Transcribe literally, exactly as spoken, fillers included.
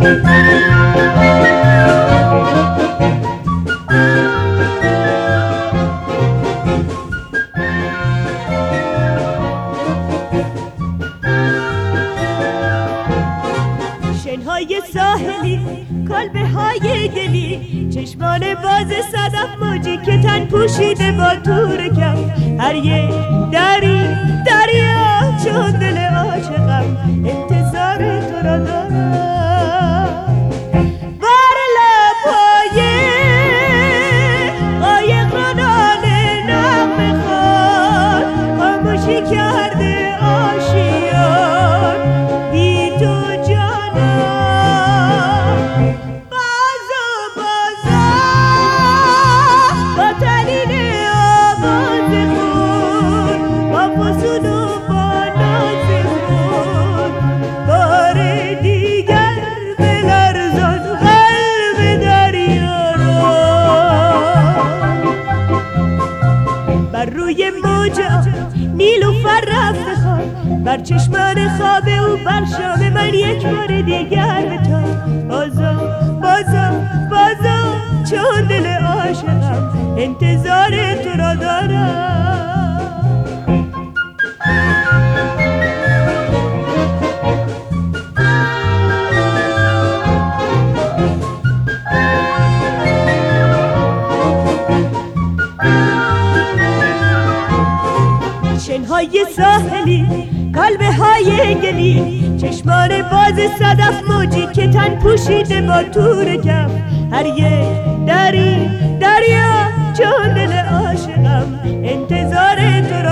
شنهای ساحلی، کلبه های گلی، چشمان باز صدف موجی که تن پوشیده با تور کف. هر یک دری دریا چون دل عاشقم انتظار تو را دارم. بر لبهای قایق رانان نغمه خوان خاموشی کرده آشیان بی تو روی موجا نیلوفر رفته خواب، بر چشمان خواب او بر شام من یک بار دیگر بتا. بازم بازم بازم چون دل عاشقم انتظار تو را دارم. شنهای ساحلی، کلبه های گلی، چشمان باز صدف موجی که تن پوشیده با تور کف. هر یک دری دریا چون دل عاشقم انتظار تو